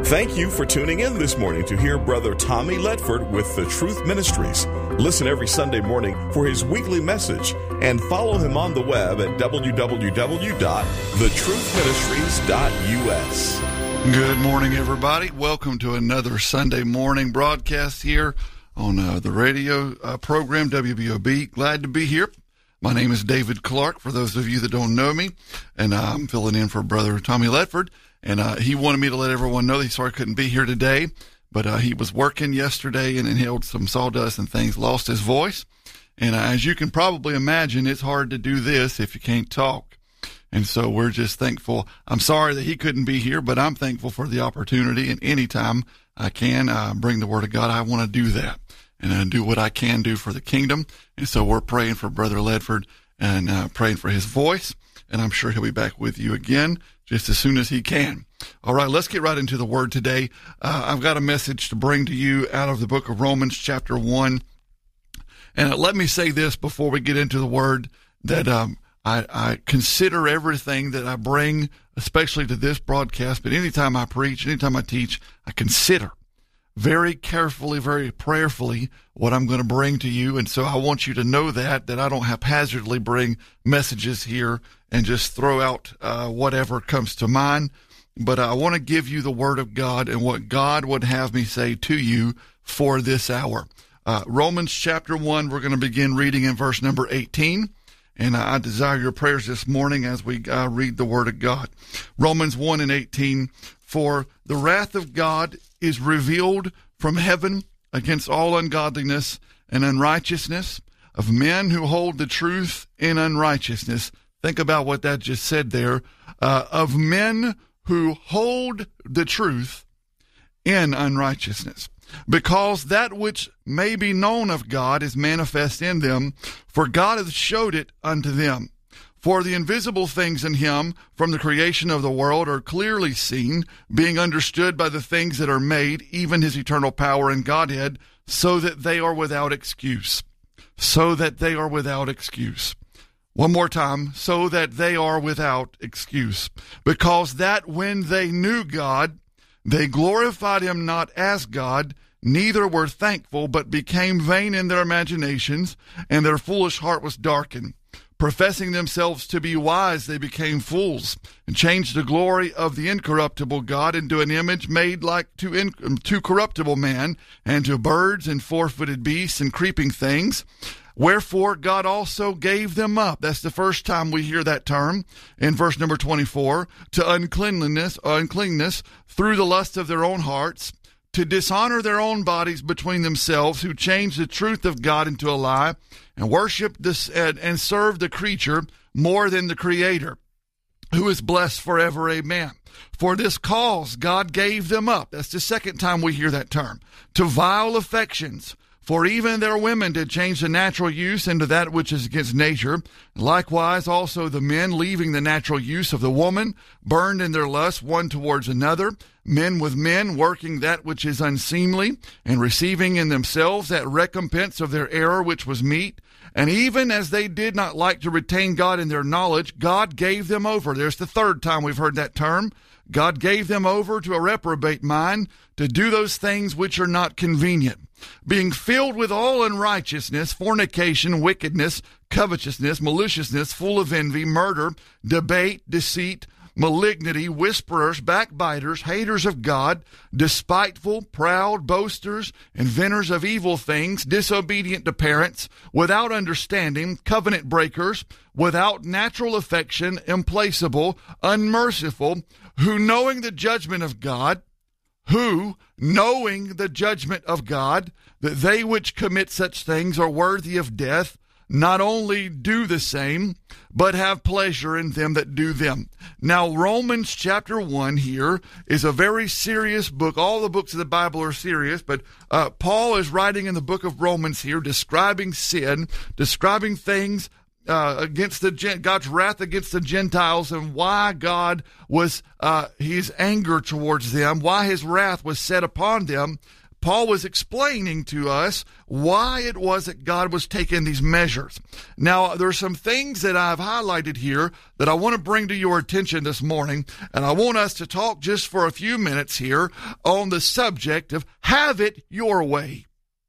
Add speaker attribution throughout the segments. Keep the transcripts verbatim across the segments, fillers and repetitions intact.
Speaker 1: Thank you for tuning in this morning to hear Brother Tommy Ledford with The Truth Ministries. Listen every Sunday morning for his weekly message and follow him on the web at w w w dot the truth ministries dot u s.
Speaker 2: Good morning, everybody. Welcome to another Sunday morning broadcast here on uh, the radio uh, program W B O B. Glad to be here. My name is David Clark, for those of you that don't know me, and uh, I'm filling in for Brother Tommy Ledford. And uh, he wanted me to let everyone know that he sorry couldn't be here today, but uh, he was working yesterday and inhaled some sawdust and things, lost his voice. And uh, as you can probably imagine, it's hard to do this if you can't talk. And so we're just thankful. I'm sorry that he couldn't be here, but I'm thankful for the opportunity. And anytime I can uh, bring the Word of God, I want to do that and uh, do what I can do for the kingdom. And so we're praying for Brother Ledford and uh, praying for his voice. And I'm sure he'll be back with you again just as soon as he can. All right, let's get right into the Word today. Uh, I've got a message to bring to you out of the book of Romans chapter one. And uh, let me say this before we get into the Word, that um, I, I consider everything that I bring, especially to this broadcast, but anytime I preach, anytime I teach, I consider very carefully, very prayerfully what I'm going to bring to you. And so I want you to know that, that I don't haphazardly bring messages here and just throw out uh, whatever comes to mind. But I want to give you the Word of God and what God would have me say to you for this hour. Uh, Romans chapter one, we're going to begin reading in verse number eighteen. And I desire your prayers this morning as we uh, read the Word of God. Romans one and eighteen, for the wrath of God is revealed from heaven against all ungodliness and unrighteousness of men who hold the truth in unrighteousness. Think about what that just said there. Uh, of men who hold the truth in unrighteousness. Because that which may be known of God is manifest in them, for God hath showed it unto them. For the invisible things in him from the creation of the world are clearly seen, being understood by the things that are made, even his eternal power and Godhead, so that they are without excuse. So that they are without excuse. One more time, so that they are without excuse. Because that when they knew God, they glorified him not as God, neither were thankful, but became vain in their imaginations, and their foolish heart was darkened. Professing themselves to be wise, they became fools, and changed the glory of the incorruptible God into an image made like to, in, to corruptible man, and to birds and four-footed beasts and creeping things. Wherefore God also gave them up. That's the first time we hear that term in verse number twenty-four. To uncleanliness, uncleanness through the lust of their own hearts, to dishonor their own bodies between themselves, who changed the truth of God into a lie, and worship this and, and serve the creature more than the Creator, who is blessed forever. Amen. For this cause God gave them up. That's the second time we hear that term. To vile affections. For even their women did change the natural use into that which is against nature. Likewise also the men, leaving the natural use of the woman, burned in their lust one towards another, men with men, working that which is unseemly, and receiving in themselves that recompense of their error which was meet. And even as they did not like to retain God in their knowledge, God gave them over. There's the third time we've heard that term. God gave them over to a reprobate mind, to do those things which are not convenient, being filled with all unrighteousness, fornication, wickedness, covetousness, maliciousness, full of envy, murder, debate, deceit, malignity, whisperers, backbiters, haters of God, despiteful, proud, boasters, inventors of evil things, disobedient to parents, without understanding, covenant breakers, without natural affection, implacable, unmerciful, who knowing the judgment of God, who, knowing the judgment of God, that they which commit such things are worthy of death, not only do the same, but have pleasure in them that do them. Now, Romans chapter one here is a very serious book. All the books of the Bible are serious, but uh, Paul is writing in the book of Romans here, describing sin, describing things Uh, against the God's wrath against the Gentiles, and why God was uh, his anger towards them, why his wrath was set upon them. Paul was explaining to us why it was that God was taking these measures. Now, there's some things that I've highlighted here that I want to bring to your attention this morning, and I want us to talk just for a few minutes here on the subject of have it your way.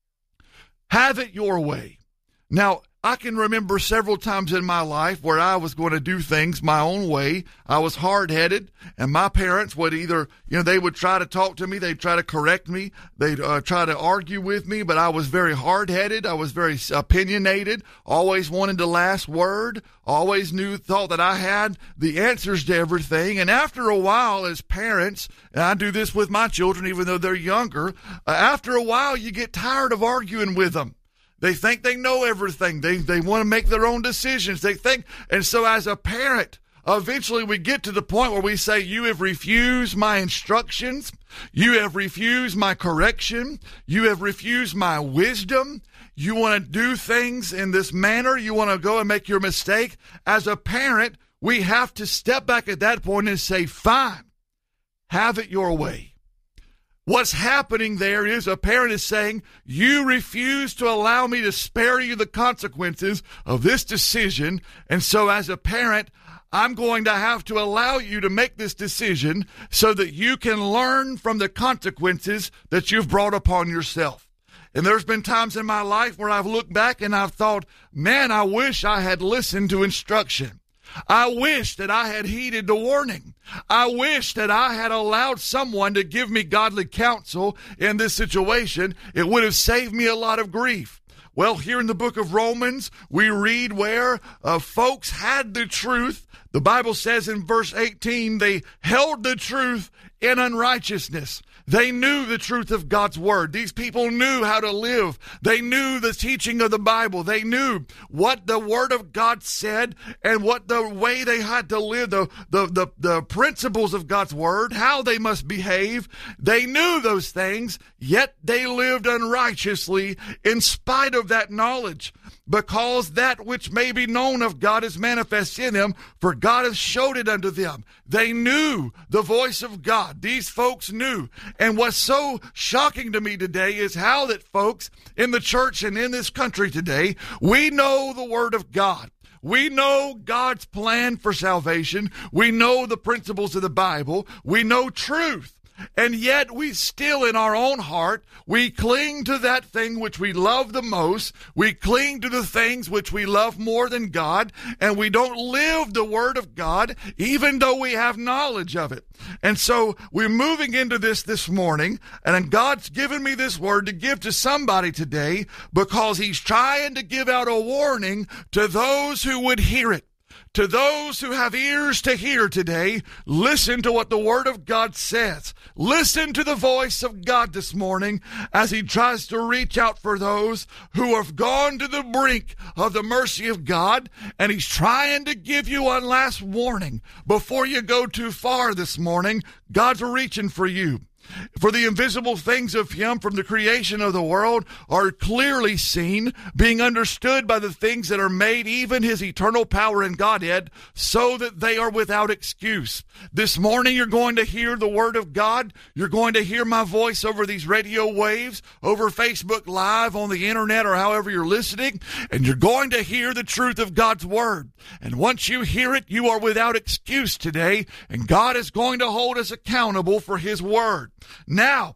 Speaker 2: Have it your way. Now, I can remember several times in my life where I was going to do things my own way. I was hard-headed, and my parents would either, you know, they would try to talk to me, they'd try to correct me, they'd uh, try to argue with me, but I was very hard-headed, I was very opinionated, always wanted the last word, always knew, thought that I had the answers to everything, and after a while as parents, and I do this with my children even though they're younger, uh, after a while you get tired of arguing with them. They think they know everything. They they want to make their own decisions. They think, and so as a parent, eventually we get to the point where we say, you have refused my instructions. You have refused my correction. You have refused my wisdom. You want to do things in this manner. You want to go and make your mistake. As a parent, we have to step back at that point and say, fine, have it your way. What's happening there is a parent is saying, you refuse to allow me to spare you the consequences of this decision, and so as a parent, I'm going to have to allow you to make this decision so that you can learn from the consequences that you've brought upon yourself. And there's been times in my life where I've looked back and I've thought, man, I wish I had listened to instruction. I wish that I had heeded the warning. I wish that I had allowed someone to give me godly counsel in this situation. It would have saved me a lot of grief. Well, here in the book of Romans, we read where uh, folks had the truth. The Bible says in verse eighteen, they held the truth in unrighteousness. They knew the truth of God's word. These people knew how to live. They knew the teaching of the Bible. They knew what the word of God said and what the way they had to live, the, the, the, the principles of God's word, how they must behave. They knew those things, yet they lived unrighteously in spite of that knowledge, because that which may be known of God is manifest in them, for God has showed it unto them. They knew the voice of God. These folks knew. And what's so shocking to me today is how that folks in the church and in this country today, we know the Word of God. We know God's plan for salvation. We know the principles of the Bible. We know truth. And yet we still in our own heart, we cling to that thing which we love the most. We cling to the things which we love more than God, and we don't live the Word of God even though we have knowledge of it. And so we're moving into this this morning, and God's given me this word to give to somebody today because He's trying to give out a warning to those who would hear it. To those who have ears to hear today, listen to what the Word of God says. Listen to the voice of God this morning as He tries to reach out for those who have gone to the brink of the mercy of God, and He's trying to give you one last warning. Before you go too far this morning, God's reaching for you. For the invisible things of Him from the creation of the world are clearly seen, being understood by the things that are made, even His eternal power and Godhead, so that they are without excuse. This morning you're going to hear the Word of God. You're going to hear my voice over these radio waves, over Facebook Live, on the internet, or however you're listening, and you're going to hear the truth of God's Word. And once you hear it, you are without excuse today, and God is going to hold us accountable for His Word. Now,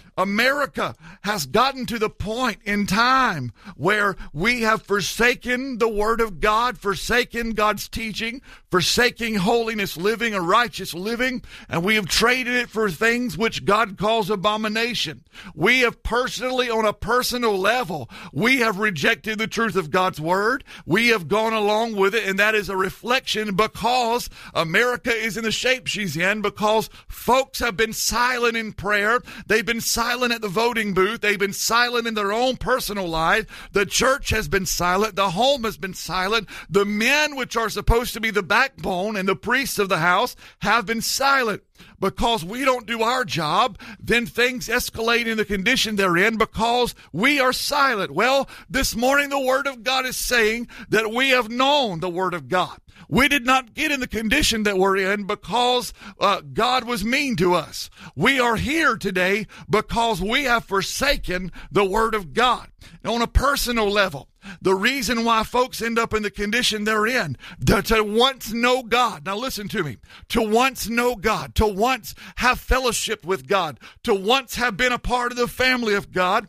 Speaker 2: America has gotten to the point in time where we have forsaken the Word of God, forsaken God's teaching, forsaking holiness living and righteous living, and we have traded it for things which God calls abomination. We have personally, on a personal level, we have rejected the truth of God's Word. We have gone along with it, and that is a reflection because America is in the shape she's in, because folks have been silent in prayer. They've been silent silent at the voting booth. They've been silent in their own personal life. The church has been silent. The home has been silent. The men, which are supposed to be the backbone and the priests of the house, have been silent. because we don't do our job, then things escalate in the condition they're in because we are silent. Well, this morning the Word of God is saying that we have known the Word of God. We did not get in the condition that we're in because uh, God was mean to us. We are here today because we have forsaken the Word of God. On a personal level, the reason why folks end up in the condition they're in, to, to once know God. Now listen to me. To once know God, to once have fellowship with God, to once have been a part of the family of God,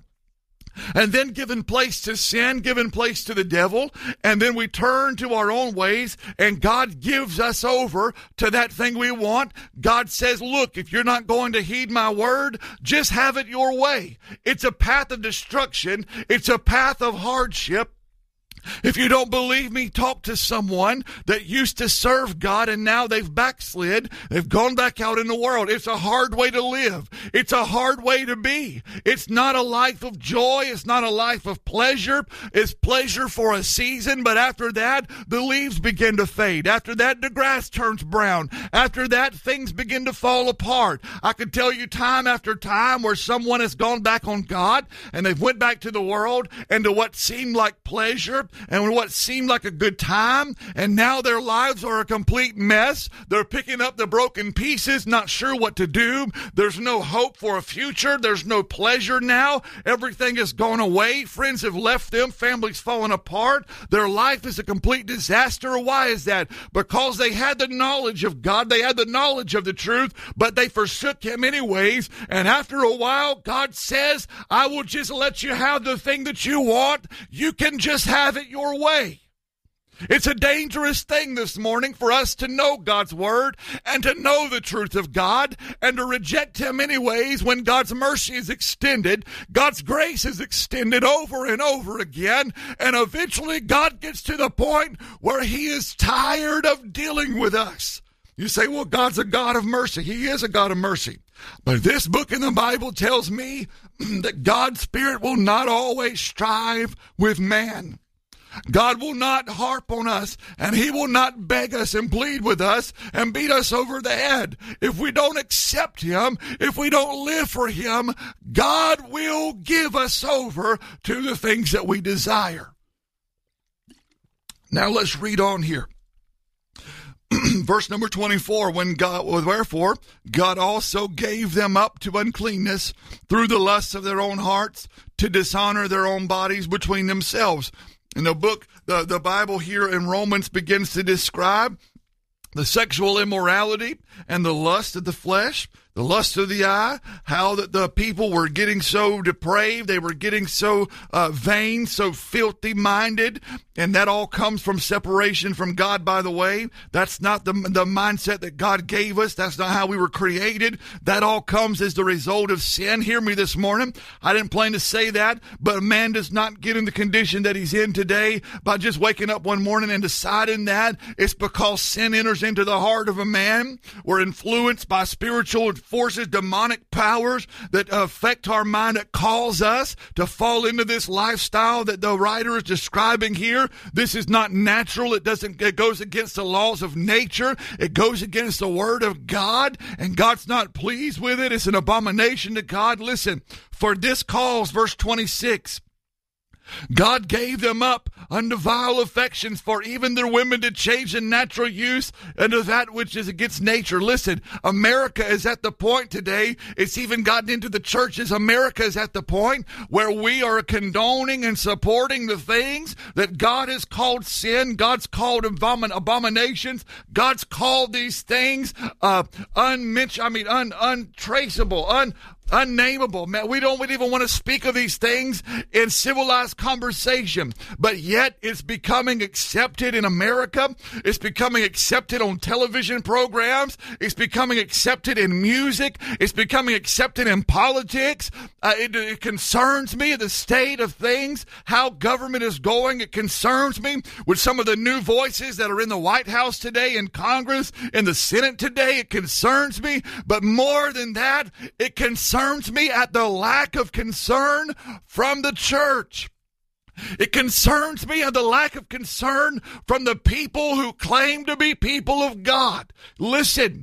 Speaker 2: and then given place to sin, given place to the devil, and then we turn to our own ways, and God gives us over to that thing we want. God says, look, if you're not going to heed my word, just have it your way. It's a path of destruction. It's a path of hardship. If you don't believe me, talk to someone that used to serve God and now they've backslid. They've gone back out in the world. It's a hard way to live. It's a hard way to be. It's not a life of joy. It's not a life of pleasure. It's pleasure for a season, but after that, the leaves begin to fade. After that, the grass turns brown. After that, things begin to fall apart. I could tell you time after time where someone has gone back on God and they've went back to the world and to what seemed like pleasure and what seemed like a good time, and now their lives are a complete mess. They're picking up the broken pieces, not sure what to do. There's no hope for a future. There's no pleasure now. Everything has gone away. Friends have left them. Families fallen apart. Their life is a complete disaster. Why is that? Because they had the knowledge of God. They had the knowledge of the truth, but they forsook Him anyways. And after a while, God says, I will just let you have the thing that you want. You can just have it your way. It's a dangerous thing this morning for us to know God's word and to know the truth of God and to reject Him anyways when God's mercy is extended. God's grace is extended over and over again, and eventually God gets to the point where He is tired of dealing with us. You say, well, God's a God of mercy. He is a God of mercy. But this book in the Bible tells me that God's Spirit will not always strive with man. God will not harp on us, and He will not beg us and plead with us and beat us over the head. If we don't accept Him, if we don't live for Him, God will give us over to the things that we desire. Now let's read on here. Verse number twenty-four, when God, wherefore, God also gave them up to uncleanness through the lusts of their own hearts, to dishonor their own bodies between themselves. In the book, the, the Bible here in Romans begins to describe the sexual immorality and the lust of the flesh, the lust of the eye, how that the people were getting so depraved, they were getting so uh, vain, so filthy-minded, and that all comes from separation from God, by the way. That's not the, the mindset that God gave us. That's not how we were created. That all comes as the result of sin. Hear me this morning. I didn't plan to say that, but a man does not get in the condition that he's in today by just waking up one morning and deciding that. It's because sin enters into the heart of a man. We're influenced by spiritual forces, demonic powers that affect our mind, that cause us to fall into this lifestyle that the writer is describing here. This is not natural. It doesn't, it goes against the laws of nature. It goes against the word of God, and God's not pleased with it. It's an abomination to God. Listen, for this cause, verse twenty-six, God gave them up unto vile affections, for even their women did change the natural use unto that which is against nature. Listen, America is at the point today, it's even gotten into the churches, America is at the point where we are condoning and supporting the things that God has called sin, God's called abomin- abominations, God's called these things uh, unmentioned, I mean un- untraceable, un unnameable. Man, we don't even want to speak of these things in civilized conversation, but yet it's becoming accepted in America. It's becoming accepted on television programs. It's becoming accepted in music. It's becoming accepted in politics. Uh, it, it concerns me, the state of things, how government is going. It concerns me with some of the new voices that are in the White House today, in Congress, in the Senate today. It concerns me, but more than that, it concerns concerns me at the lack of concern from the church. It concerns me at the lack of concern from the people who claim to be people of God. Listen,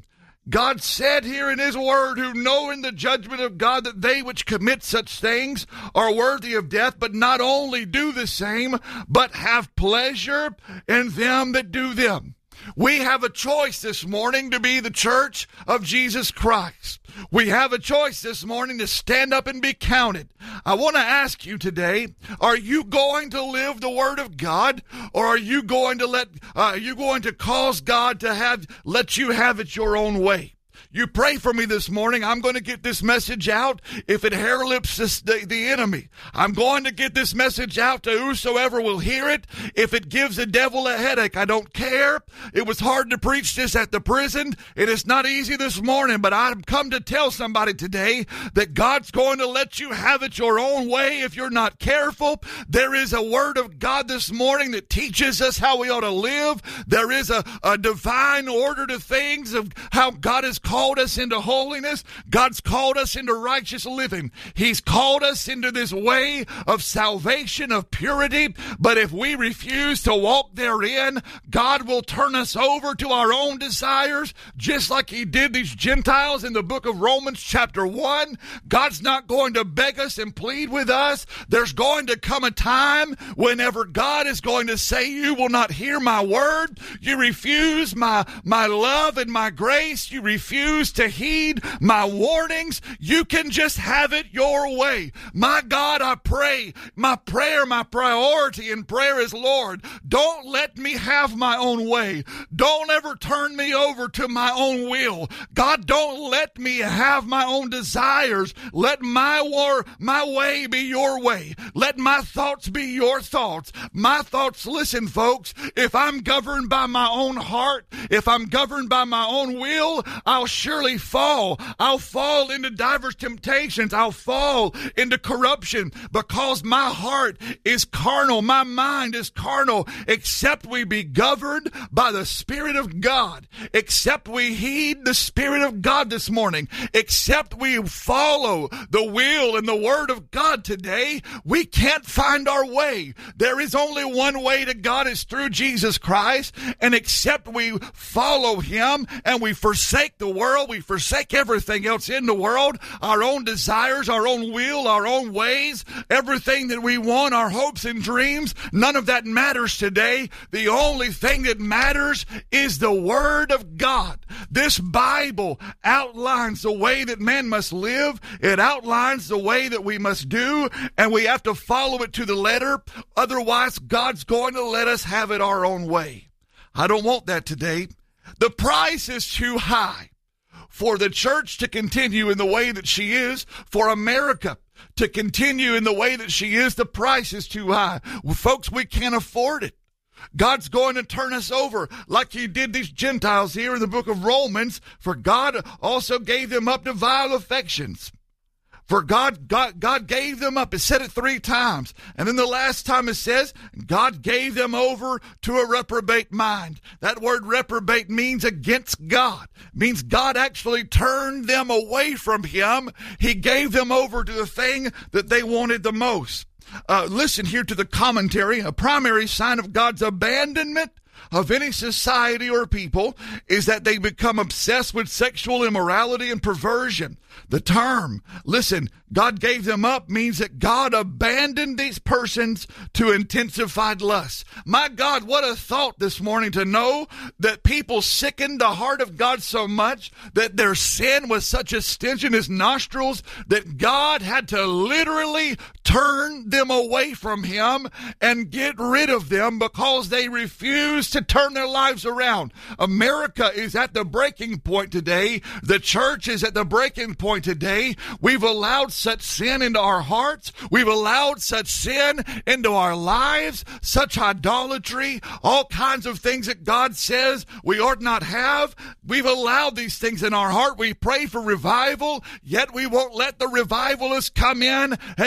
Speaker 2: God said here in his word, who know in the judgment of God that they which commit such things are worthy of death, but not only do the same, but have pleasure in them that do them. We have a choice this morning to be the church of Jesus Christ. We have a choice this morning to stand up and be counted. I want to ask you today, are you going to live the Word of God, or are you going to let, uh, are you going to cause God to have, let you have it your own way? You pray for me this morning. I'm going to get this message out if it hair lips this, the, the enemy. I'm going to get this message out to whosoever will hear it. If it gives the devil a headache, I don't care. It was hard to preach this at the prison. It is not easy this morning, but I've come to tell somebody today that God's going to let you have it your own way if you're not careful. There is a word of God this morning that teaches us how we ought to live. There is a, a divine order to things of how God has called us into holiness. God's called us into righteous living. He's called us into this way of salvation, of purity. But if we refuse to walk therein, God will turn us over to our own desires, just like he did these Gentiles in the book of Romans chapter one. God's not going to beg us and plead with us. There's going to come a time whenever God is going to say, you will not hear my word. You refuse my, my love and my grace. You refuse to heed my warnings. You can just have it your way. My God, I pray, my prayer, my priority in prayer is, Lord, don't let me have my own way. Don't ever turn me over to my own will. God, don't let me have my own desires. Let my war, my way be your way. Let my thoughts be your thoughts. My thoughts, listen, folks, if I'm governed by my own heart, if I'm governed by my own will, I'll surely fall. I'll fall into diverse temptations. I'll fall into corruption because my heart is carnal. My mind is carnal. Except we be governed by the Spirit of God. Except we heed the Spirit of God this morning. Except we follow the will and the Word of God today, we can't find our way. There is only one way to God, is through Jesus Christ. And except we follow him and we forsake the world, we forsake everything else in the world, our own desires, our own will, our own ways, everything that we want, our hopes and dreams, none of that matters today. The only thing that matters is the Word of God. This Bible outlines the way that man must live. It outlines the way that we must do, and we have to follow it to the letter. Otherwise, God's going to let us have it our own way. I don't want that today. The price is too high for the church to continue in the way that she is, for America to continue in the way that she is. The price is too high. Well, folks, we can't afford it. God's going to turn us over like he did these Gentiles here in the book of Romans, for God also gave them up to vile affections. For God, God, God gave them up. It said it three times. And then the last time it says, God gave them over to a reprobate mind. That word reprobate means against God. It means God actually turned them away from him. He gave them over to the thing that they wanted the most. Uh, listen here to the commentary. A primary sign of God's abandonment of any society or people is that they become obsessed with sexual immorality and perversion. The term, listen, God gave them up means that God abandoned these persons to intensified lust. My God, what a thought this morning to know that people sickened the heart of God so much that their sin was such a stench in his nostrils that God had to literally turn them away from him and get rid of them because they refused to turn their lives around. America is at the breaking point today. The church is at the breaking point today. We've allowed such sin into our hearts. We've allowed such sin into our lives, such idolatry, all kinds of things that God says we ought not have. We've allowed these things in our heart. We pray for revival, yet we won't let the revivalists come in and clean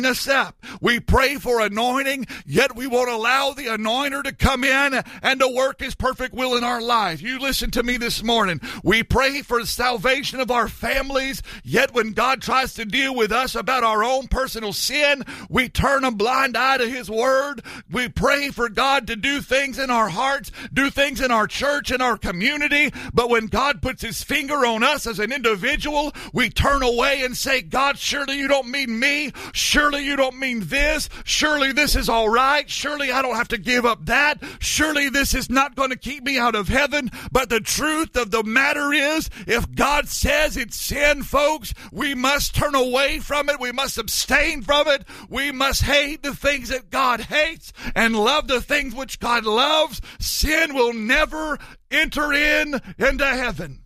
Speaker 2: clean us up. We pray for anointing, yet we won't allow the anointer to come in and to work his perfect will in our life. You listen to me this morning. We pray for the salvation of our families, yet when God tries to deal with us about our own personal sin, we turn a blind eye to his word. We pray for God to do things in our hearts, do things in our church, in our community, but when God puts his finger on us as an individual, we turn away and say, God, surely you don't mean me. Surely you don't mean this. Surely this is all right. Surely I don't have to give up that. Surely this is not going to keep me out of heaven. But the truth of the matter is, if God says it's sin, folks, we must turn away from it. We must abstain from it. We must hate the things that God hates and love the things which God loves. Sin will never enter in into heaven.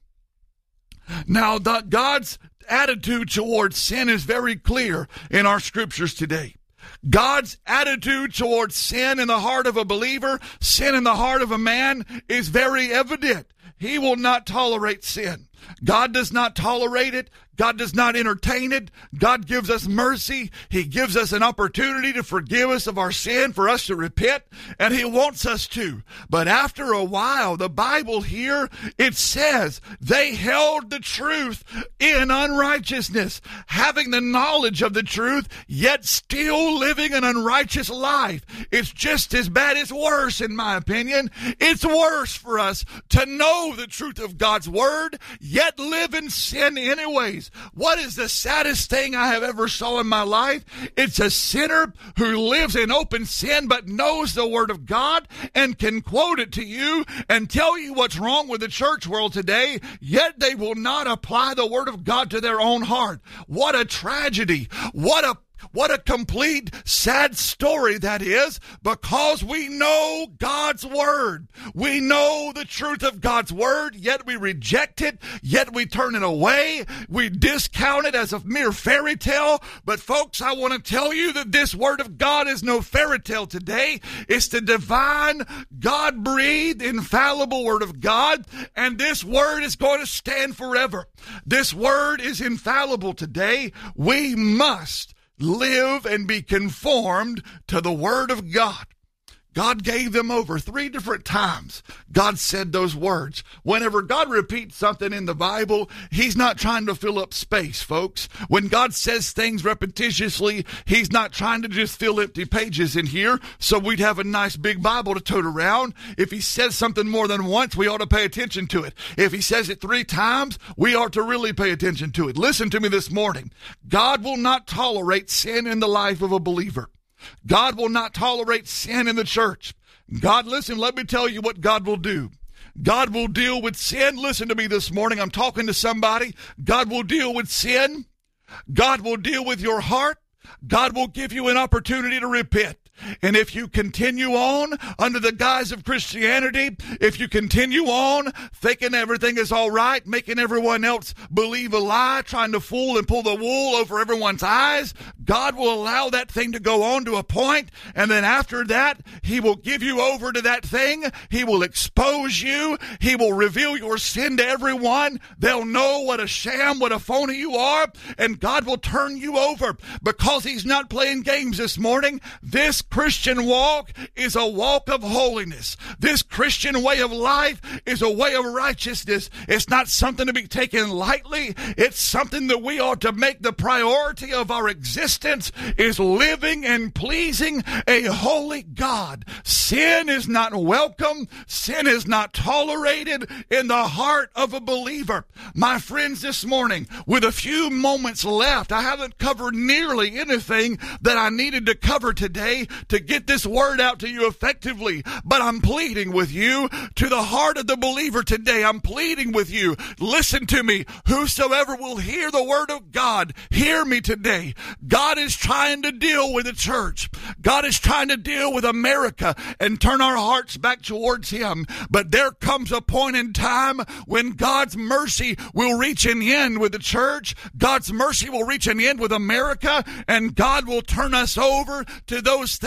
Speaker 2: Now, the, God's attitude towards sin is very clear in our scriptures today. God's attitude towards sin in the heart of a believer, sin in the heart of a man, is very evident. He will not tolerate sin. God does not tolerate it. God does not entertain it. God gives us mercy. He gives us an opportunity to forgive us of our sin, for us to repent, and he wants us to. But after a while, the Bible here, it says, they held the truth in unrighteousness, having the knowledge of the truth, yet still living an unrighteous life. It's just as bad as worse, in my opinion. It's worse for us to know the truth of God's word, yet live in sin anyways. What is the saddest thing I have ever saw in my life? It's a sinner who lives in open sin but knows the word of God and can quote it to you and tell you what's wrong with the church world today, yet they will not apply the word of God to their own heart. What a tragedy. What a What a complete sad story that is, because we know God's word. We know the truth of God's word, yet we reject it, yet we turn it away. We discount it as a mere fairy tale. But folks, I want to tell you that this word of God is no fairy tale today. It's the divine, God-breathed, infallible word of God, and this word is going to stand forever. This word is infallible today. We must live and be conformed to the word of God. God gave them over three different times. God said those words. Whenever God repeats something in the Bible, he's not trying to fill up space, folks. When God says things repetitiously, he's not trying to just fill empty pages in here so we'd have a nice big Bible to tote around. If he says something more than once, we ought to pay attention to it. If he says it three times, we ought to really pay attention to it. Listen to me this morning. God will not tolerate sin in the life of a believer. God will not tolerate sin in the church. God, listen, let me tell you what God will do. God will deal with sin. Listen to me this morning. I'm talking to somebody. God will deal with sin. God will deal with your heart. God will give you an opportunity to repent. And if you continue on under the guise of Christianity, if you continue on thinking everything is all right, making everyone else believe a lie, trying to fool and pull the wool over everyone's eyes, God will allow that thing to go on to a point, and then after that, he will give you over to that thing. He will expose you. He will reveal your sin to everyone. They'll know what a sham, what a phony you are, and God will turn you over because he's not playing games this morning. This Christian walk is a walk of holiness. This Christian way of life is a way of righteousness. It's not something to be taken lightly. It's something that we ought to make the priority of our existence, is living and pleasing a holy God. Sin is not welcome. Sin is not tolerated in the heart of a believer. My friends, this morning, with a few moments left, I haven't covered nearly anything that I needed to cover today to get this word out to you effectively. But I'm pleading with you to the heart of the believer today. I'm pleading with you. Listen to me. Whosoever will hear the word of God, hear me today. God is trying to deal with the church. God is trying to deal with America and turn our hearts back towards him. But there comes a point in time when God's mercy will reach an end with the church. God's mercy will reach an end with America, and God will turn us over to those things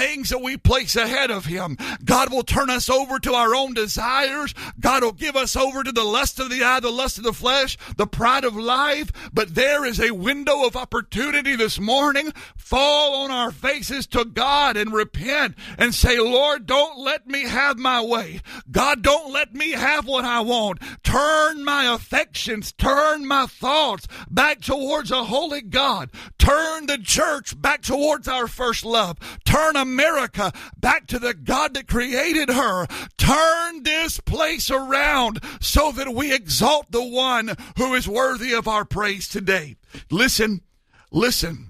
Speaker 2: things that we place ahead of him. God will turn us over to our own desires. God will give us over to the lust of the eye, the lust of the flesh, the pride of life. But there is a window of opportunity this morning. Fall on our faces to God and repent and say, Lord, don't let me have my way. God, don't let me have what I want. Turn my affections, turn my thoughts back towards a holy God. Turn the church back towards our first love. Turn America back to the God that created her. Turn this place around so that we exalt the one who is worthy of our praise today. Listen, listen.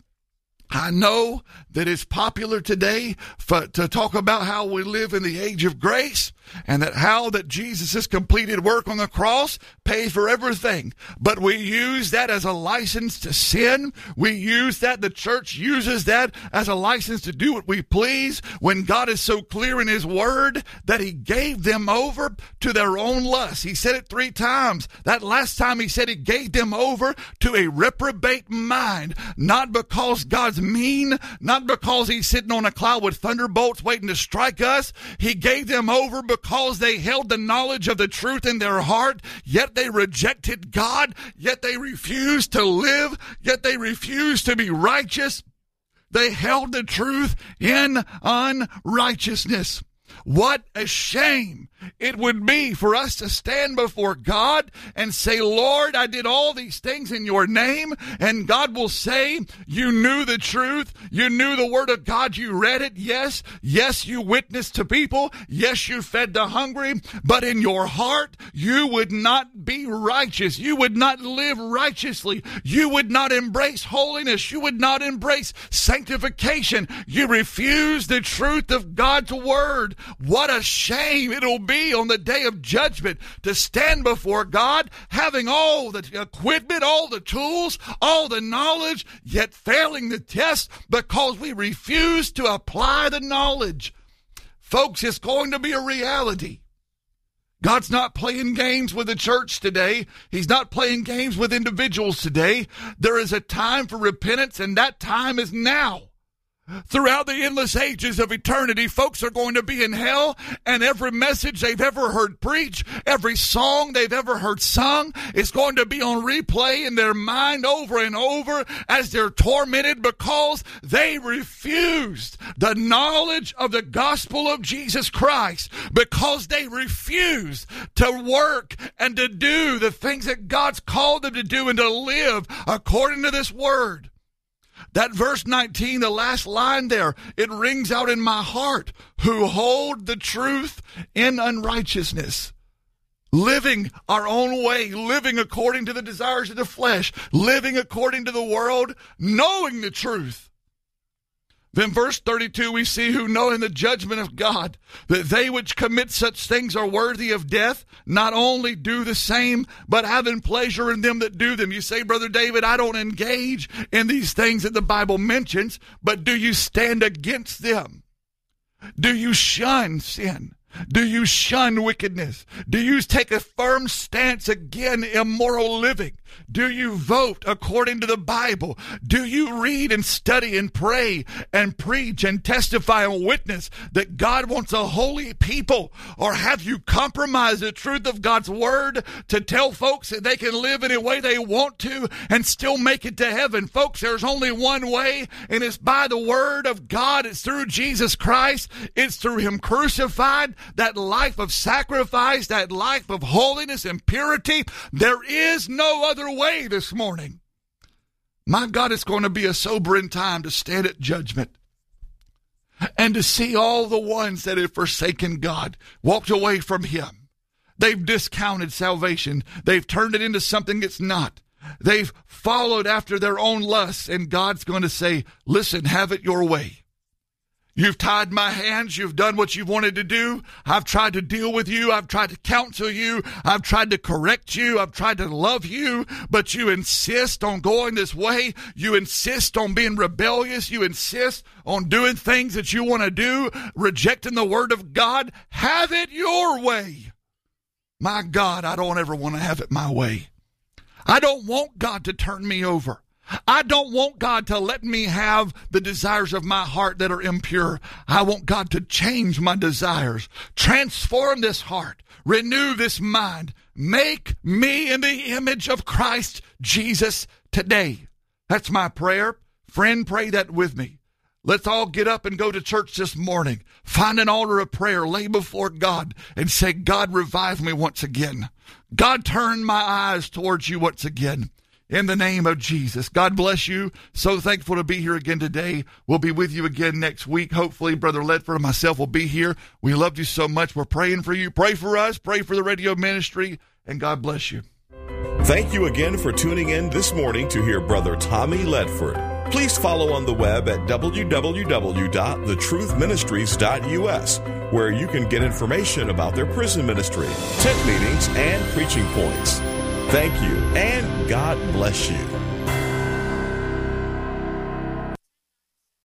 Speaker 2: I know that it's popular today for, to talk about how we live in the age of grace and that how that Jesus' completed work on the cross pays for everything. But we use that as a license to sin. We use that, the church uses that as a license to do what we please when God is so clear in his word that he gave them over to their own lust. He said it three times. That last time he said he gave them over to a reprobate mind, not because God's mean, not because he's sitting on a cloud with thunderbolts waiting to strike us. He gave them over because they held the knowledge of the truth in their heart, yet they rejected God, yet they refused to live, yet they refused to be righteous. They held the truth in unrighteousness. What a shame it would be for us to stand before God and say, Lord, I did all these things in your name. And God will say, you knew the truth. You knew the word of God. You read it. Yes. Yes, you witnessed to people. Yes, you fed the hungry. But in your heart, you would not be righteous. You would not live righteously. You would not embrace holiness. You would not embrace sanctification. You refuse the truth of God's word. What a shame it'll be on the day of judgment to stand before God having all the equipment, all the tools, all the knowledge, yet failing the test because we refuse to apply the knowledge. Folks, it's going to be a reality. God's not playing games with the church today. He's not playing games with individuals today. There is a time for repentance, and that time is now. Throughout the endless ages of eternity, folks are going to be in hell, and every message they've ever heard preached, every song they've ever heard sung is going to be on replay in their mind over and over as they're tormented because they refused the knowledge of the gospel of Jesus Christ, because they refused to work and to do the things that God's called them to do and to live according to this word. That verse nineteen, the last line there, it rings out in my heart. Who hold the truth in unrighteousness. Living our own way, living according to the desires of the flesh, living according to the world, knowing the truth. Then verse thirty-two, we see who know in the judgment of God that they which commit such things are worthy of death, not only do the same, but having pleasure in them that do them. You say, Brother David, I don't engage in these things that the Bible mentions, but do you stand against them? Do you shun sin? Do you shun wickedness? Do you take a firm stance against immoral living? Do you vote according to the Bible? Do you read and study and pray and preach and testify and witness that God wants a holy people? Or have you compromised the truth of God's word to tell folks that they can live any way they want to and still make it to heaven? Folks, there's only one way, and it's by the word of God. It's through Jesus Christ. It's through him crucified. That life of sacrifice, that life of holiness and purity. There is no other way this morning. My God, it's going to be a sobering time to stand at judgment and to see all the ones that have forsaken God, walked away from him. They've discounted salvation. They've turned it into something it's not. They've followed after their own lusts, and God's going to say, listen, have it your way. You've tied my hands. You've done what you've wanted to do. I've tried to deal with you. I've tried to counsel you. I've tried to correct you. I've tried to love you, but you insist on going this way. You insist on being rebellious. You insist on doing things that you want to do, rejecting the word of God. Have it your way. My God, I don't ever want to have it my way. I don't want God to turn me over. I don't want God to let me have the desires of my heart that are impure. I want God to change my desires, transform this heart, renew this mind, make me in the image of Christ Jesus today. That's my prayer. Friend, pray that with me. Let's all get up and go to church this morning. Find an altar of prayer, lay before God, and say, God, revive me once again. God, turn my eyes towards you once again. In the name of Jesus. God bless you. So thankful to be here again today. We'll be with you again next week. Hopefully, Brother Ledford and myself will be here. We love you so much. We're praying for you. Pray for us. Pray for the radio ministry. And God bless you.
Speaker 1: Thank you again for tuning in this morning to hear Brother Tommy Ledford. Please follow on the web at w w w dot the truth ministries dot u s, where you can get information about their prison ministry, tent meetings, and preaching points. Thank you, and God bless you.